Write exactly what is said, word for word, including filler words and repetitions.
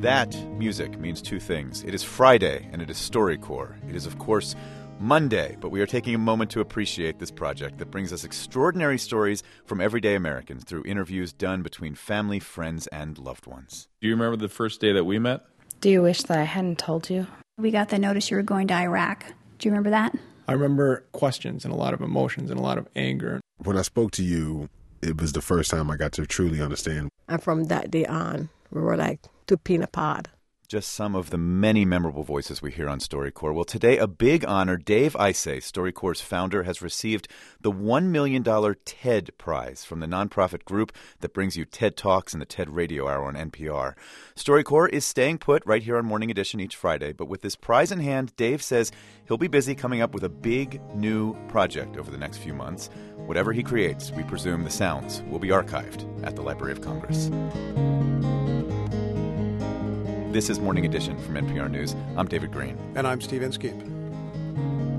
That music means two things. It is Friday, and it is StoryCorps. It is, of course, Monday, but we are taking a moment to appreciate this project that brings us extraordinary stories from everyday Americans through interviews done between family, friends, and loved ones. Do you remember the first day that we met? Do you wish that I hadn't told you? We got the notice you were going to Iraq. Do you remember that? I remember questions and a lot of emotions and a lot of anger. When I spoke to you, it was the first time I got to truly understand. And from that day on, we were like two peas apart. Just some of the many memorable voices we hear on StoryCorps. Well, today, a big honor. Dave Isay, StoryCorps' founder, has received the one million dollars TED Prize from the nonprofit group that brings you TED Talks and the TED Radio Hour on N P R. StoryCorps is staying put right here on Morning Edition each Friday, but with this prize in hand, Dave says he'll be busy coming up with a big new project over the next few months. Whatever he creates, we presume the sounds will be archived at the Library of Congress. This is Morning Edition from N P R News. I'm David Green. And I'm Steve Inskeep.